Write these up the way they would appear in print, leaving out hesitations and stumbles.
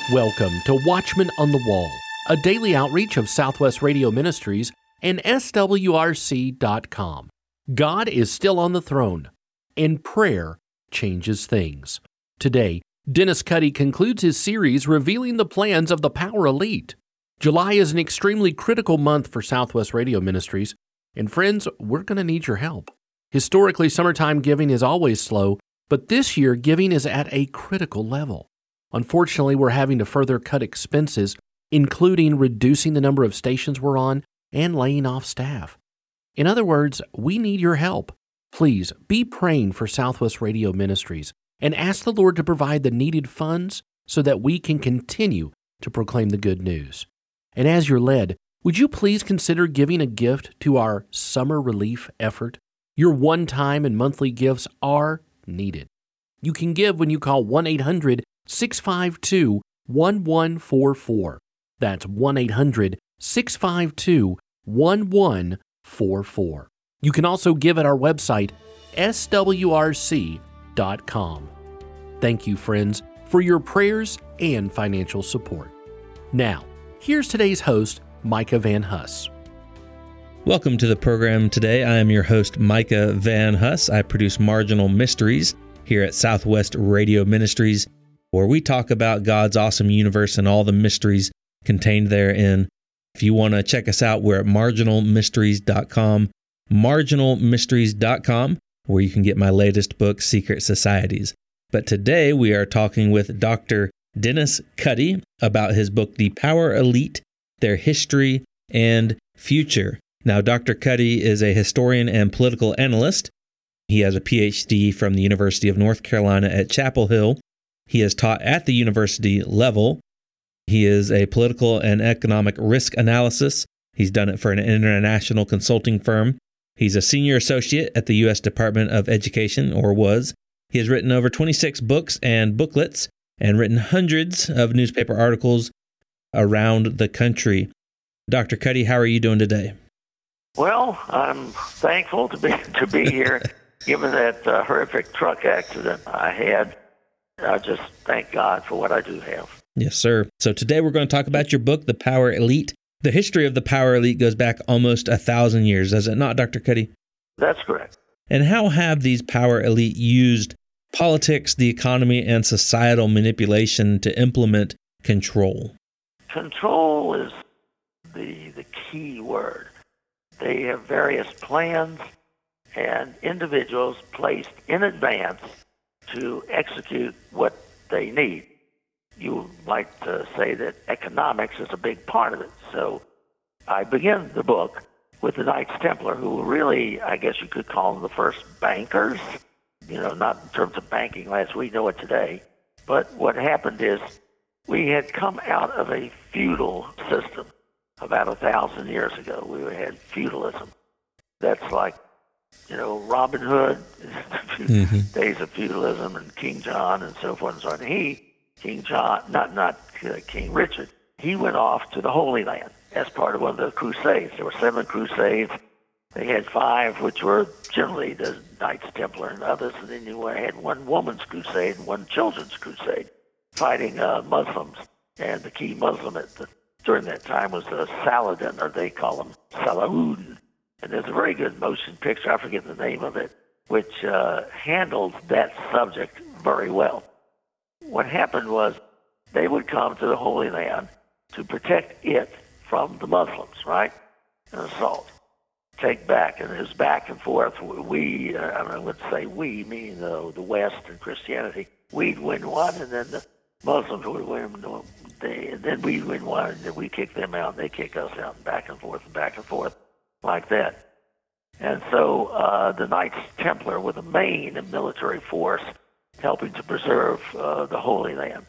Welcome to Watchmen on the Wall, a daily outreach of Southwest Radio Ministries and SWRC.com. God is still on the throne, and prayer changes things. Today, Dennis Cuddy concludes his series revealing the plans of the Power Elite. July is an extremely critical month for Southwest Radio Ministries, and friends, we're going to need your help. Historically, summertime giving is always slow, but this year giving is at a critical level. Unfortunately, we're having to further cut expenses, including reducing the number of stations we're on and laying off staff. In other words, we need your help. Please be praying for Southwest Radio Ministries and ask the Lord to provide the needed funds so that we can continue to proclaim the good news. And as you're led, would you please consider giving a gift to our summer relief effort? Your one-time and monthly gifts are needed. You can give when you call 1-800-652-1144. That's 1-800-652-1144. You can also give at our website, swrc.com. Thank you, friends, for your prayers and financial support. Now, here's today's host, Micah Van Huss. Welcome to the program today. I am your host, Micah Van Huss. I produce Marginal Mysteries here at Southwest Radio Ministries, where we talk about God's awesome universe and all the mysteries contained therein. If you want to check us out, we're at marginalmysteries.com, marginalmysteries.com, where you can get my latest book, Secret Societies. But today we are talking with Dr. Dennis Cuddy about his book, The Power Elite, Their History and Future. Now, Dr. Cuddy is a historian and political analyst. He has a PhD from the University of North Carolina at Chapel Hill. He has taught at the university level. He is a political and economic risk analysis. He's done it for an international consulting firm. He's a senior associate at the U.S. Department of Education, or was. He has written over 26 books and booklets and written hundreds of newspaper articles around the country. Dr. Cuddy, how are you doing today? Well, I'm thankful to be here. Given that horrific truck accident I had, I just thank God for what I do have. Yes, sir. So today we're going to talk about your book, The Power Elite. The history of the Power Elite goes back almost 1,000 years, does it not, Dr. Cuddy? That's correct. And how have these Power Elite used politics, the economy, and societal manipulation to implement control? Control is the key word. They have various plans and individuals placed in advance to execute what they need. You might say that economics is a big part of it. So I begin the book with the Knights Templar, who really, I guess you could call them the first bankers, not in terms of banking as we know it today. But what happened is we had come out of a feudal system about 1,000 years ago. We had feudalism. That's like Robin Hood, days of feudalism, and King John, and so forth and so on. King John, not King Richard, he went off to the Holy Land as part of one of the Crusades. There were 7 Crusades. They had 5, which were generally the Knights Templar and others, and then you had one woman's crusade and one children's crusade, fighting Muslims. And the key Muslim during that time was Saladin, or they call him Salahuddin. And there's a very good motion picture, I forget the name of it, which handles that subject very well. What happened was they would come to the Holy Land to protect it from the Muslims, right? An assault. Take back, and it was back and forth. I would say we, meaning the West and Christianity, we'd win one, and then the Muslims would win, and then we'd win one, and then we kick them out, and they kick us out, and back and forth, like that. And so the Knights Templar were the main military force helping to preserve the Holy Land.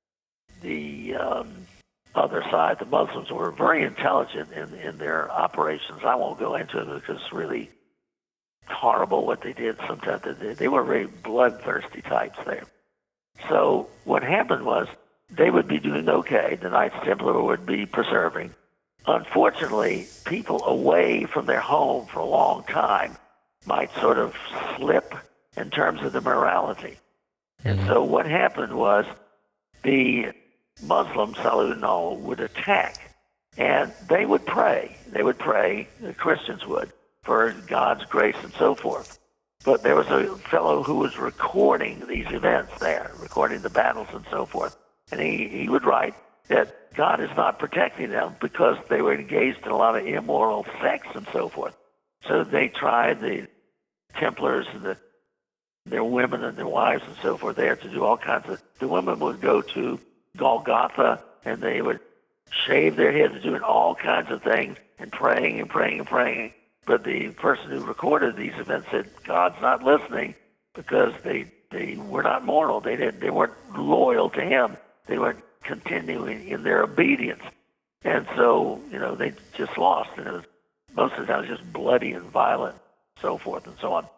The other side, the Muslims, were very intelligent in their operations. I won't go into it because it's really horrible what they did. Sometimes they were very bloodthirsty types there. So what happened was they would be doing okay. The Knights Templar would be preserving. Unfortunately, people away from their home for a long time might sort of slip in terms of the morality. And so what happened was the Muslims, Saladin would attack. And they would pray. The Christians would, for God's grace and so forth. But there was a fellow who was recording these events there, recording the battles and so forth. And he would write that God is not protecting them because they were engaged in a lot of immoral sex and so forth. So they tried, the Templars and their women and their wives and so forth there, to do all kinds of... The women would go to Golgotha and they would shave their heads, doing all kinds of things and praying and praying and praying. But the person who recorded these events said God's not listening because they were not moral. They weren't loyal to Him. They weren't continuing in their obedience. And so, they just lost. And it was most of the time just bloody and violent, so forth and so on.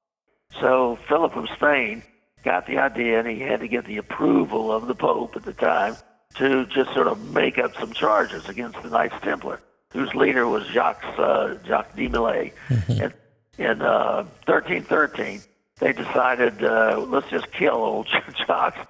So Philip of Spain got the idea, and he had to get the approval of the Pope at the time to just sort of make up some charges against the Knights Templar, whose leader was Jacques de Molay. And in 1313, they decided, let's just kill old Jacques.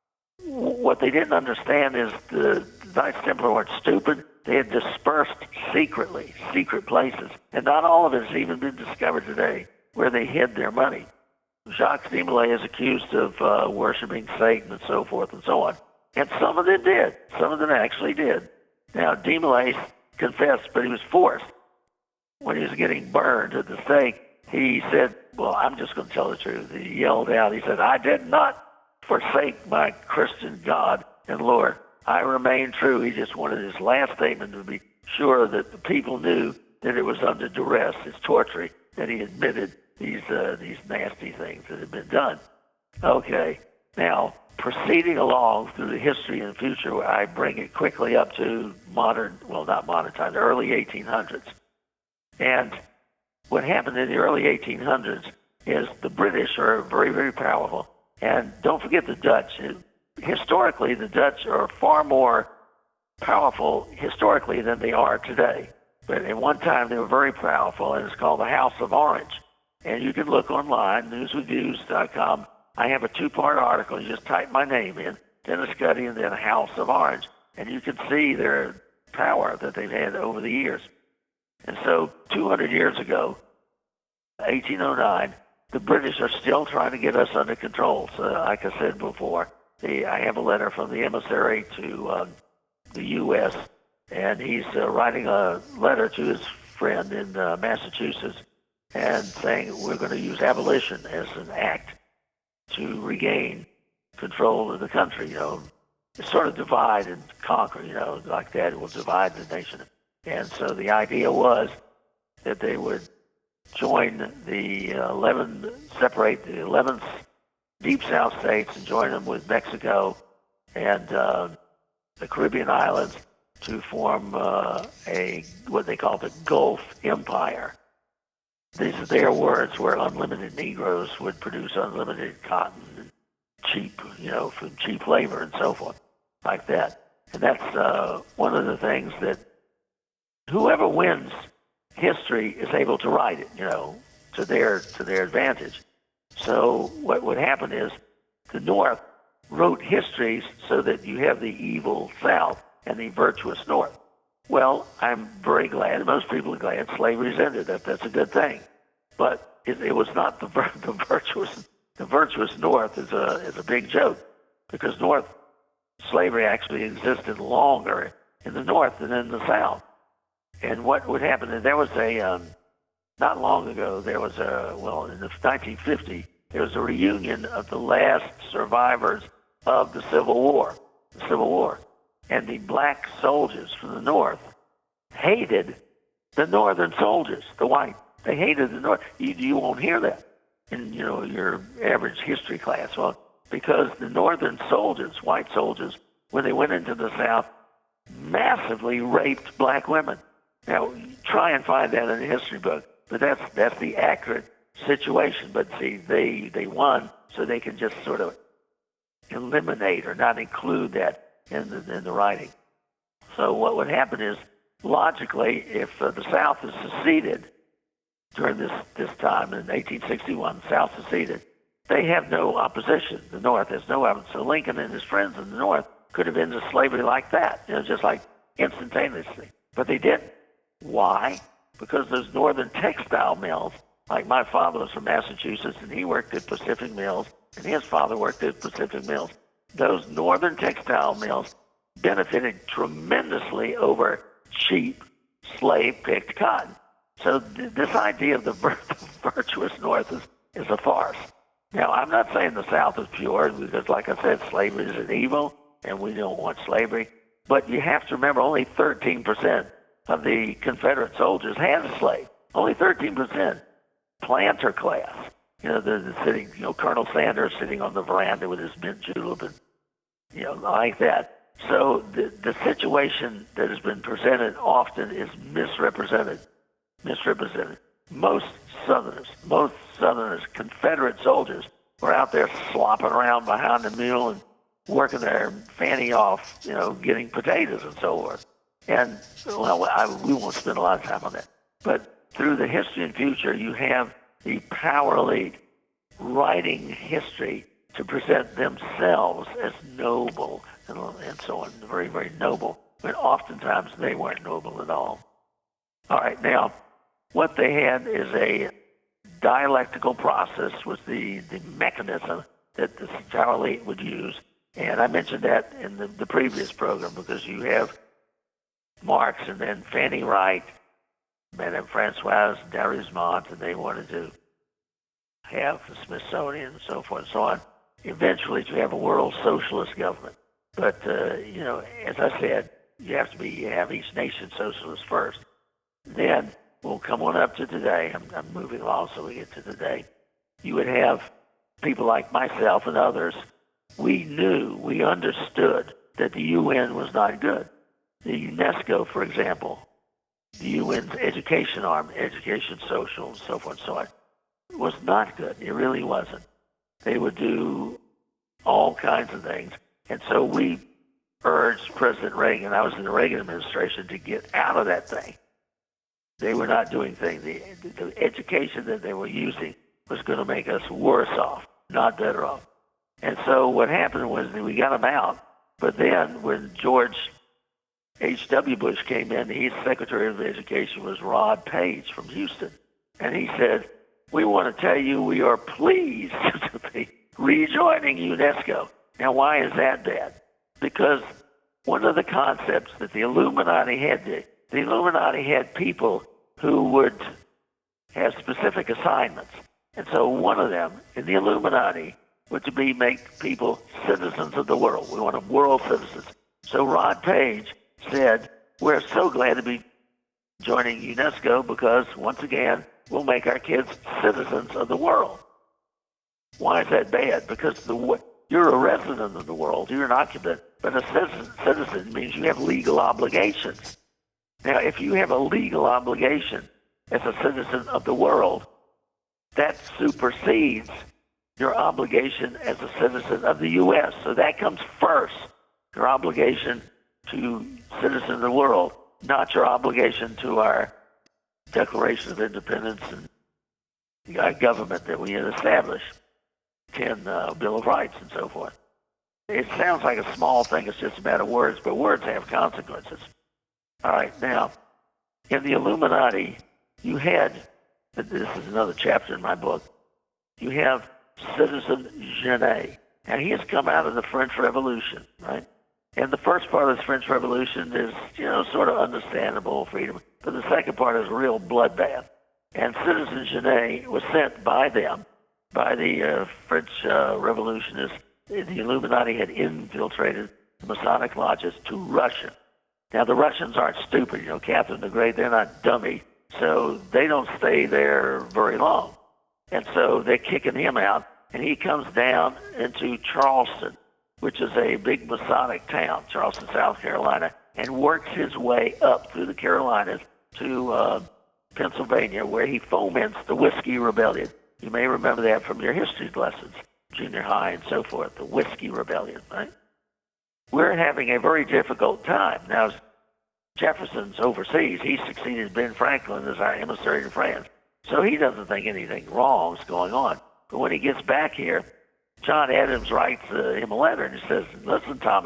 What they didn't understand is the Knights Templar weren't stupid. They had dispersed secretly, secret places. And not all of it has even been discovered today where they hid their money. Jacques de Molay is accused of worshiping Satan and so forth and so on. And some of them did. Some of them actually did. Now, de Molay confessed, but he was forced. When he was getting burned at the stake, he said, well, I'm just going to tell the truth. He yelled out, he said, I did not forsake my Christian God and Lord. I remain true. He just wanted his last statement to be sure that the people knew that it was under duress, it's torture, that he admitted these nasty things that had been done. Okay, now, proceeding along through the history and future, I bring it quickly up to not modern time, the early 1800s. And what happened in the early 1800s is the British are very, very powerful. And don't forget the Dutch. Historically, the Dutch are far more powerful historically than they are today. But at one time, they were very powerful, and it's called the House of Orange. And you can look online, newswithviews.com. I have a 2-part article. You just type my name in, Dennis Cuddy, and then House of Orange, and you can see their power that they've had over the years. And so 200 years ago, 1809, the British are still trying to get us under control. So like I said before, I have a letter from the emissary to the U.S., and he's writing a letter to his friend in Massachusetts and saying we're going to use abolition as an act to regain control of the country, sort of divide and conquer, like that. It will divide the nation. And so the idea was that they would join separate the 11 Deep South states and join them with Mexico and the Caribbean islands to form what they call the Gulf Empire. These are their words, where unlimited Negroes would produce unlimited cotton and cheap labor and so forth, like that. And that's one of the things that whoever wins history is able to write it, to their advantage. So what would happen is the North wrote histories so that you have the evil South and the virtuous North. Well, I'm very glad, most people are glad, slavery's ended. That's a good thing. But it was not the virtuous. The virtuous North is a big joke, because slavery actually existed longer in the North than in the South. And what would happen is there was not long ago, in the 1950, there was a reunion of the last survivors of the Civil War. And the black soldiers from the North hated the Northern soldiers, the white. They hated the North. You won't hear that in your average history class. Well, because the Northern soldiers, white soldiers, when they went into the South, massively raped black women. Now, try and find that in a history book, but that's the accurate situation. But see, they won, so they can just sort of eliminate or not include that in the writing. So what would happen is, logically, if the South is seceded during this time in 1861, the South seceded, they have no opposition. The North has no opposition. So Lincoln and his friends in the North could have ended slavery like that, just like instantaneously. But they didn't. Why? Because those northern textile mills, like my father was from Massachusetts, and he worked at Pacific Mills, and his father worked at Pacific Mills. Those northern textile mills benefited tremendously over cheap slave-picked cotton. So this idea of the virtuous North is a farce. Now, I'm not saying the South is pure, because like I said, slavery is an evil, and we don't want slavery. But you have to remember, only 13% of the Confederate soldiers had a slave. Only 13%. Planter class. The sitting, Colonel Sanders sitting on the veranda with his mint julep and, like that. So the situation that has been presented often is misrepresented. Most Southerners, Confederate soldiers, were out there slopping around behind the mule and working their fanny off, getting potatoes and so forth. And, we won't spend a lot of time on that. But through the history and future, you have the power elite writing history to present themselves as noble and so on, very, very noble, but oftentimes they weren't noble at all. All right, now, what they had is a dialectical process, was the mechanism that the power elite would use. And I mentioned that in the previous program, because you have Marx and then Fanny Wright, Madame Francoise D'Arusmont, and they wanted to have the Smithsonian and so forth and so on, eventually to have a world socialist government. But, as I said, you have each nation socialist first. Then we'll come on up to today. I'm moving along so we get to today. You would have people like myself and others. We understood that the UN was not good. The UNESCO, for example, the UN's education arm, education, social, and so forth and so on, was not good. It really wasn't. They would do all kinds of things. And so we urged President Reagan, I was in the Reagan administration, to get out of that thing. They were not doing things. The education that they were using was going to make us worse off, not better off. And so what happened was that we got them out. But then when George H.W. Bush came in, his Secretary of Education was Rod Page from Houston. And he said, "We want to tell you we are pleased to be rejoining UNESCO." Now, why is that bad? Because one of the concepts that the Illuminati had people who would have specific assignments. And so one of them in the Illuminati would be make people citizens of the world. We want them world citizens. So Rod Page said, "We're so glad to be joining UNESCO because, once again, we'll make our kids citizens of the world." Why is that bad? Because you're a resident of the world. You're an occupant. But a citizen means you have legal obligations. Now, if you have a legal obligation as a citizen of the world, that supersedes your obligation as a citizen of the U.S. So that comes first, your obligation to citizens of the world, not your obligation to our Declaration of Independence and our government that we had established, 10 Bill of Rights and so forth. It sounds like a small thing. It's just a matter of words, but words have consequences. All right, now, in the Illuminati, you had, this is another chapter in my book, you have Citizen Genet. Now, he has come out of the French Revolution, right? And the first part of the French Revolution is, sort of understandable, freedom. But the second part is a real bloodbath. And Citizen Genet was sent by them, by the French revolutionists. The Illuminati had infiltrated the Masonic lodges to Russia. Now, the Russians aren't stupid. Catherine the Great, they're not dummy. So they don't stay there very long. And so they're kicking him out. And he comes down into Charleston, which is a big Masonic town, Charleston, South Carolina, and works his way up through the Carolinas to Pennsylvania, where he foments the Whiskey Rebellion. You may remember that from your history lessons, junior high and so forth, the Whiskey Rebellion, right? We're having a very difficult time. Now, Jefferson's overseas. He succeeded Ben Franklin as our emissary to France. So he doesn't think anything wrong is going on. But when he gets back here, John Adams writes him a letter and he says, "Listen, Thomas,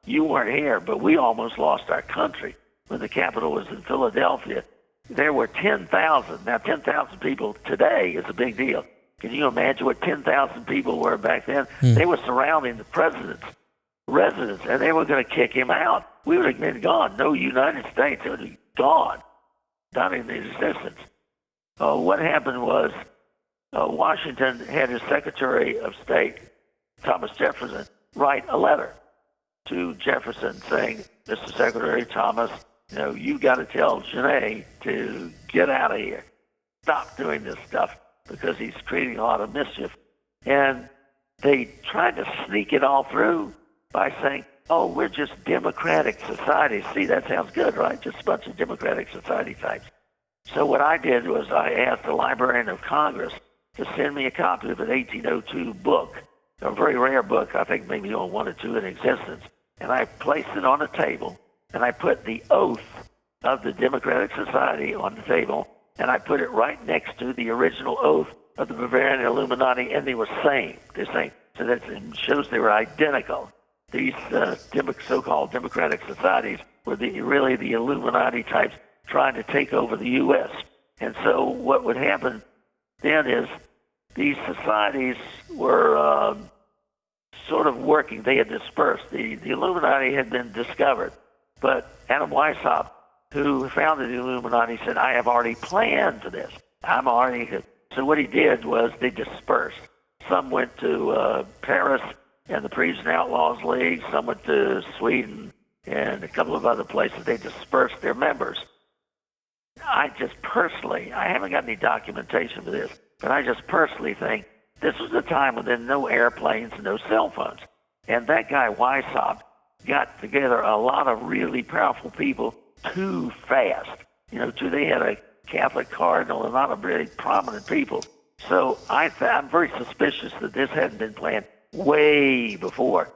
You weren't here, but we almost lost our country when the Capitol was in Philadelphia. There were 10,000. Now, 10,000 people today is a big deal. Can you imagine what 10,000 people were back then? They were surrounding the president's residence, and they were going to kick him out. We would have been gone. No United States. It would have been gone. Not in existence. What happened was Washington had his Secretary of State, Thomas Jefferson, write a letter to Jefferson saying, Mr. Secretary Thomas, you've got to tell Genet to get out of here. Stop doing this stuff because he's creating a lot of mischief. And they tried to sneak it all through by saying, oh, we're just democratic societies. See, that sounds good, right? Just a bunch of democratic society types. So what I did was I asked the Librarian of Congress to send me a copy of an 1802 book, a very rare book, I think maybe only one or two in existence. And I placed it on a table, and I put the oath of the Democratic Society on the table, and I put it right next to the original oath of the Bavarian Illuminati, and they were same. They're same. So that shows they were identical. These so-called democratic societies were really the Illuminati types trying to take over the U.S. And so what would happen then is these societies were sort of working. They had dispersed. The Illuminati had been discovered. But Adam Weishaupt, who founded the Illuminati, said, I have already planned for this. So what he did was they dispersed. Some went to Paris and the Parisian Outlaws League. Some went to Sweden and a couple of other places. They dispersed their members. I haven't got any documentation for this, but I just personally think this was a time when there were no airplanes and no cell phones. And that guy, Weishaupt, got together a lot of really powerful people too fast. They had a Catholic cardinal and a lot of really prominent people. So I'm very suspicious that this hadn't been planned way before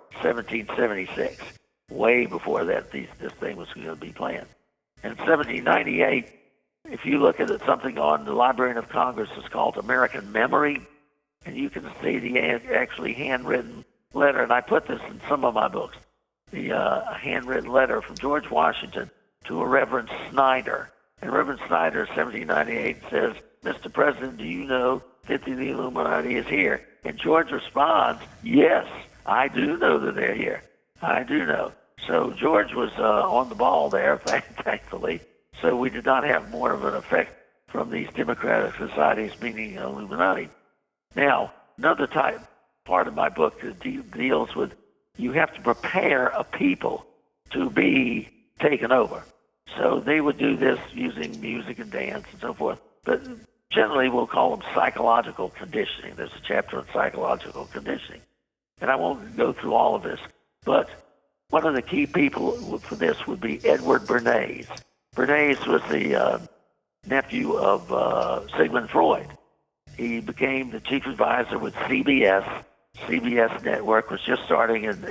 1776. Way before that, this thing was going to be planned. In 1798, if you look at something on the Librarian of Congress, it's called American Memory, and you can see the actually handwritten letter, and I put this in some of my books, the handwritten letter from George Washington to a Reverend Snyder. And Reverend Snyder, 1798, says, Mr. President, do you know that the Illuminati is here? And George responds, yes, I do know that they're here. I do know. So George was on the ball there, thankfully. So we did not have more of an effect from these democratic societies, meaning Illuminati. Now, another part of my book deals with you have to prepare a people to be taken over. So they would do this using music and dance and so forth. But generally we'll call them psychological conditioning. There's a chapter on psychological conditioning. And I won't go through all of this. But one of the key people for this would be Edward Bernays. Bernays was the nephew of Sigmund Freud. He became the chief advisor with CBS. CBS network was just starting in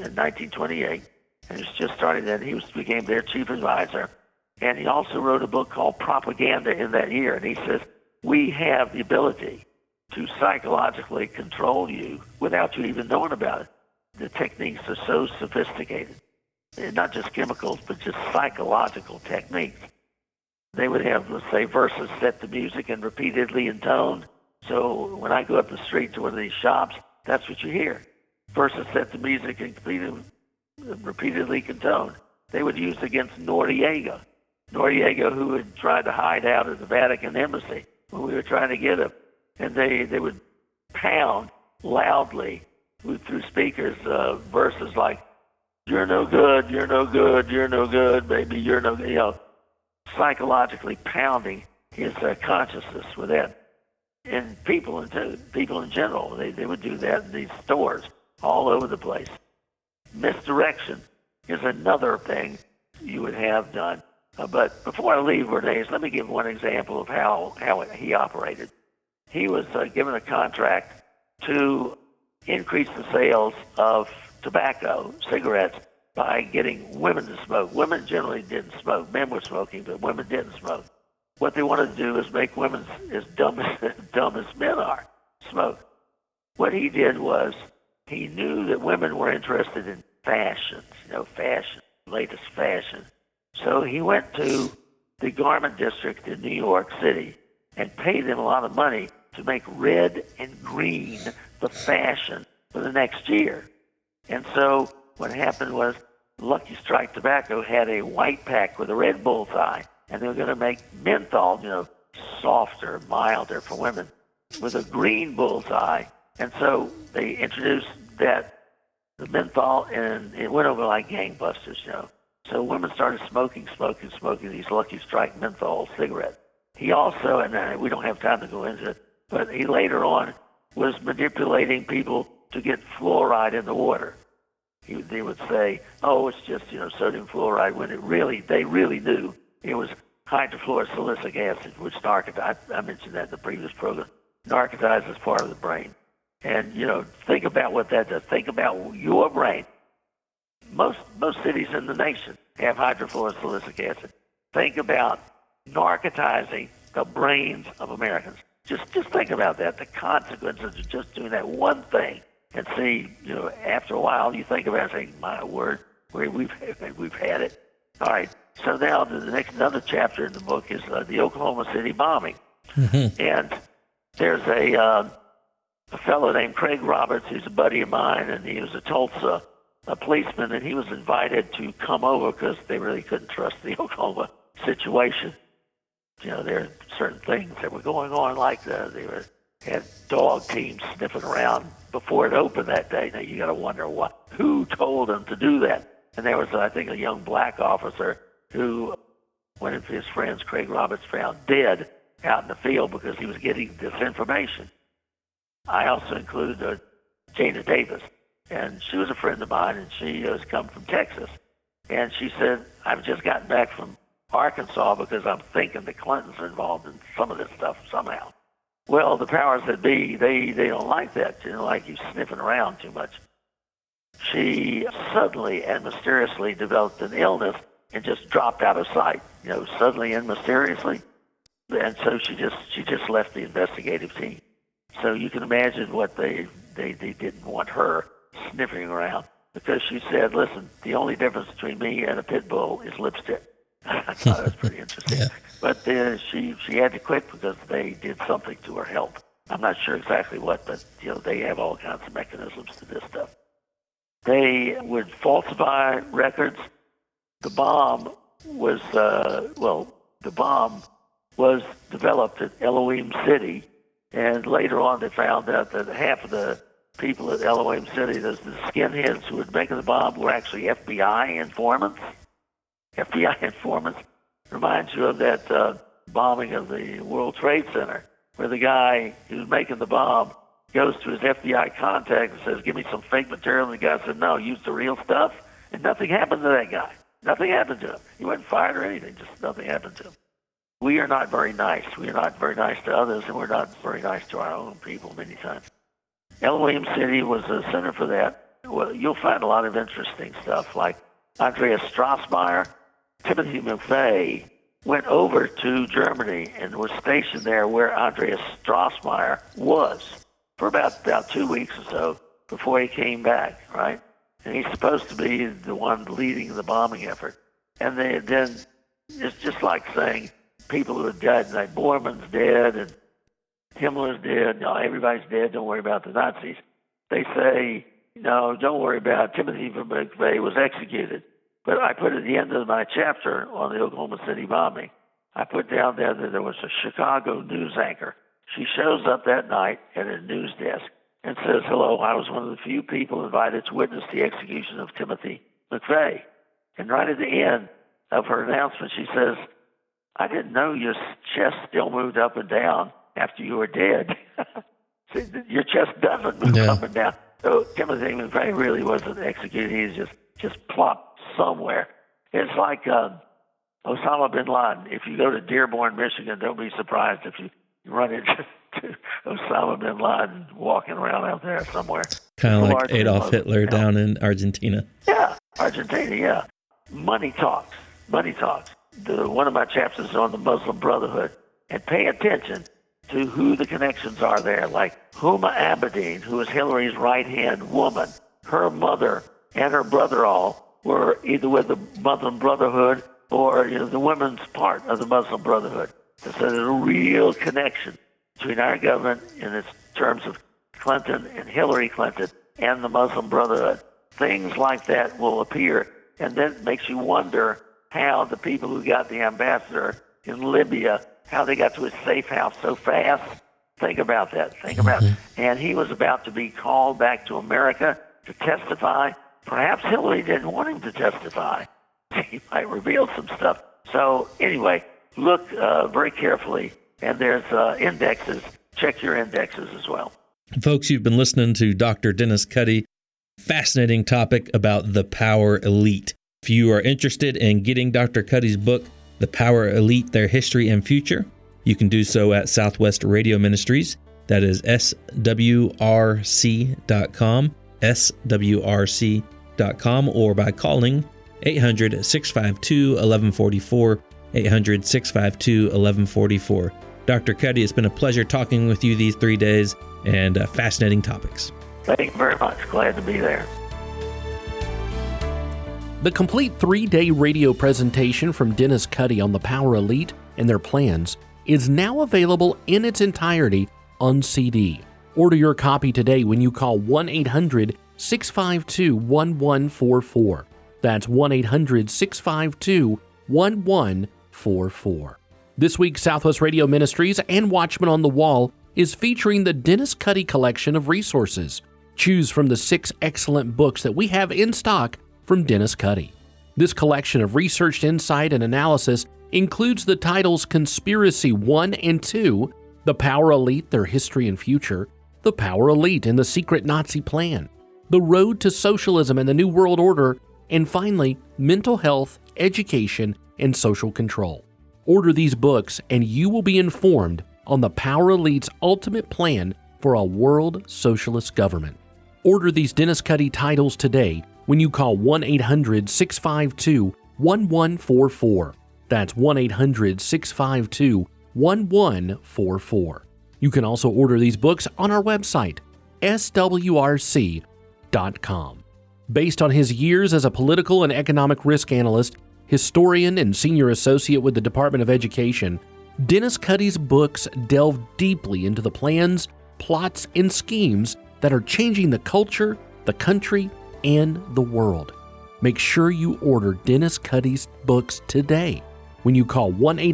1928. And he was just starting then. He became their chief advisor. And he also wrote a book called Propaganda in that year. And he says, we have the ability to psychologically control you without you even knowing about it. The techniques are so sophisticated. And not just chemicals, but just psychological techniques. They would have, let's say, verses set to music and repeatedly intoned. So when I go up the street to one of these shops, that's what you hear. Verses set to music and repeatedly intoned. They would use against Noriega. Noriega, who had tried to hide out at the Vatican embassy when we were trying to get him. And they would pound loudly through speakers verses like, you're no good, you're no good, you're no good, baby, you're no good, psychologically pounding his consciousness with that. And people in general, they would do that in these stores all over the place. Misdirection is another thing you would have done. But before I leave Bernays, let me give one example of how he operated. He was given a contract to increase the sales of tobacco, cigarettes, by getting women to smoke. Women generally didn't smoke. Men were smoking, but women didn't smoke. What they wanted to do is make women as dumb as men are, smoke. What he did was he knew that women were interested in fashions, fashion, latest fashion. So he went to the garment district in New York City and paid them a lot of money to make red and green the fashion for the next year. And so what happened was Lucky Strike Tobacco had a white pack with a red bullseye, and they were going to make menthol, softer, milder for women, with a green bullseye. And so they introduced the menthol, and it went over like gangbusters, So women started smoking these Lucky Strike menthol cigarettes. He also, and we don't have time to go into it, but he later on was manipulating people to get fluoride in the water. They would say, oh, it's just, sodium fluoride, when they really knew it was hydrofluorosilicic acid, which I mentioned that in the previous program, narcotizes part of the brain. And, think about what that does. Think about your brain. Most cities in the nation have hydrofluorosilicic acid. Think about narcotizing the brains of Americans. Just think about that, the consequences of just doing that one thing. And see, after a while, you think about it saying, my word, we've had it. All right, so now another chapter in the book is the Oklahoma City bombing. Mm-hmm. And there's a fellow named Craig Roberts, who's a buddy of mine, and he was a Tulsa policeman, and he was invited to come over because they really couldn't trust the Oklahoma situation. There are certain things that were going on, like they had dog teams sniffing around before it opened that day. Now you got to wonder who told them to do that. And there was, I think, a young black officer who one of his friends, Craig Roberts, found dead out in the field because he was getting this information. I also included Jana Davis, and she was a friend of mine, and she has come from Texas. And she said, I've just gotten back from Arkansas because I'm thinking the Clintons are involved in some of this stuff somehow. Well, the powers that be, they don't like that. They don't like you sniffing around too much. She suddenly and mysteriously developed an illness and just dropped out of sight, suddenly and mysteriously. And so she just left the investigative team. So you can imagine what they didn't want her sniffing around, because she said, listen, the only difference between me and a pit bull is lipstick. I thought that was pretty interesting. Yeah. But she had to quit because they did something to her health. I'm not sure exactly what, but they have all kinds of mechanisms to this stuff. They would falsify records. The bomb was developed at Elohim City, and later on they found out that half of the people at Elohim City, the skinheads who were making the bomb, were actually FBI informants. FBI informants reminds you of that bombing of the World Trade Center, where the guy who's making the bomb goes to his FBI contact and says, give me some fake material, and the guy said, no, use the real stuff, and nothing happened to that guy. Nothing happened to him. He wasn't fired or anything, just nothing happened to him. We are not very nice. We are not very nice to others, and we're not very nice to our own people many times. Elohim City was the center for that. Well, you'll find a lot of interesting stuff, like Andreas Strassmeyer. Timothy McVeigh went over to Germany and was stationed there where Andreas Strassmeyer was for about 2 weeks or so before he came back, right? And he's supposed to be the one leading the bombing effort. And then it's just like saying people who are dead, like Bormann's dead and Himmler's dead, no, everybody's dead, don't worry about the Nazis. They say, no, don't worry about it. Timothy McVeigh was executed. But I put at the end of my chapter on the Oklahoma City bombing, I put down there that there was a Chicago news anchor. She shows up that night at a news desk and says, hello, I was one of the few people invited to witness the execution of Timothy McVeigh. And right at the end of her announcement, she says, I didn't know your chest still moved up and down after you were dead. Your chest doesn't move up and down. So Timothy McVeigh really wasn't executed. He was just plopped somewhere. It's like Osama bin Laden. If you go to Dearborn, Michigan, don't be surprised if you run into Osama bin Laden walking around out there somewhere. Kind of like Adolf Hitler down in Argentina. Yeah, Argentina, yeah. Money talks. One of my chapters is on the Muslim Brotherhood. And pay attention to who the connections are there, like Huma Abedin, who is Hillary's right-hand woman. Her mother and her brother-in-law were either with the Muslim Brotherhood or the women's part of the Muslim Brotherhood. So there's a real connection between our government in its terms of Clinton and Hillary Clinton and the Muslim Brotherhood. Things like that will appear, and then it makes you wonder how the people who got the ambassador in Libya, how they got to his safe house so fast. Think about that. Think about it. And he was about to be called back to America to testify. Perhaps Hillary didn't want him to testify. He might reveal some stuff. So anyway, look very carefully, and there's indexes. Check your indexes as well. Folks, you've been listening to Dr. Dennis Cuddy. Fascinating topic about the Power Elite. If you are interested in getting Dr. Cuddy's book, The Power Elite, Their History and Future, you can do so at Southwest Radio Ministries. That is swrc.com, swrc.com, or by calling 800-652-1144, 800-652-1144. Dr. Cuddy, it's been a pleasure talking with you these 3 days, and fascinating topics. Thank you very much. Glad to be there. The complete 3-day radio presentation from Dennis Cuddy on the Power Elite and their plans is now available in its entirety on CD. Order your copy today when you call 1-800-652-1144. That's 1-800-652-1144. This week's Southwest Radio Ministries and Watchman on the Wall is featuring the Dennis Cuddy collection of resources. Choose from the 6 excellent books that we have in stock from Dennis Cuddy. This collection of researched insight and analysis includes the titles Conspiracy 1 and 2, The Power Elite, Their History and Future, The Power Elite and the Secret Nazi Plan, The Road to Socialism and the New World Order, and finally, Mental Health, Education, and Social Control. Order these books and you will be informed on the Power Elite's ultimate plan for a world socialist government. Order these Dennis Cuddy titles today when you call 1-800-652-1144. That's 1-800-652-1144. You can also order these books on our website, swrc.com. Based on his years as a political and economic risk analyst, historian, and senior associate with the Department of Education, Dennis Cuddy's books delve deeply into the plans, plots, and schemes that are changing the culture, the country, and the world. Make sure you order Dennis Cuddy's books today when you call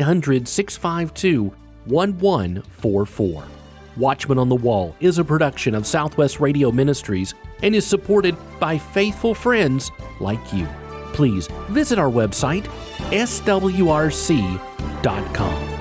1-800-652-1144. Watchman on the Wall is a production of Southwest Radio Ministries and is supported by faithful friends like you. Please visit our website, swrc.com.